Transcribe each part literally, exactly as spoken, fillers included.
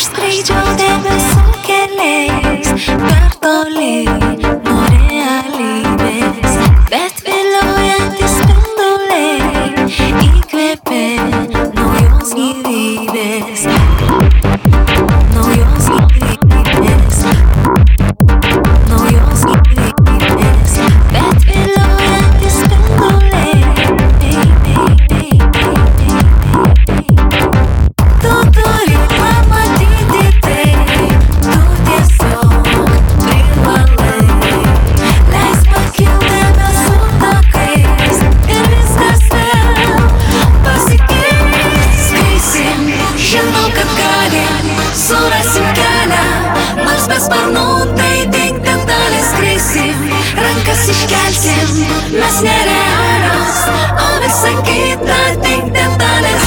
Aš skraidžiau debesų keliais per toli nuo realybės, bet viliojantys spinduliai įkvėpė naujos gyvybės, naujos gyvybės, naujos gyvybės, bet viliojantys spinduliai. Tu turi pamatyti tai, tu tiesiog privalai. Leisk pakilti debesų takais ir viskas vėl pasikeis. Skrisim, žinau, kad galim, surasim kelią, nors be sparnų tai tik detalės. Skrisim, rankas iškelsim, mes nerealios, o visa kita tik detalės.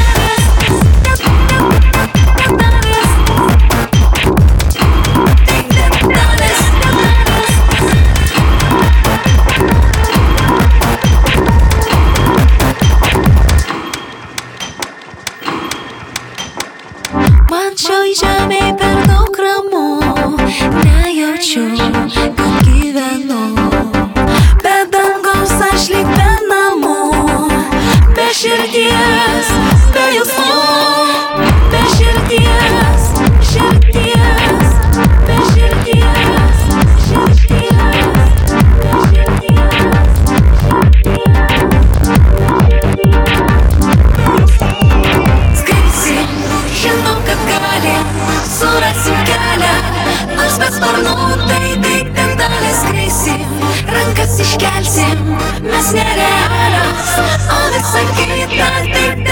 Man šioj žemėj per daug ramu, nejaučiu, kad gyvenu. Be dangaus aš lyg be namų, be širdies, be jausmų, be širdies, širdies, be širdies, širdies, be širdies, širdies. Skrisim, žinau, kad galim, surasim kelią, nors be sparnų tai tik detalės. Skrisim, rankas iškelsim, mes nerealios, o visa kita tik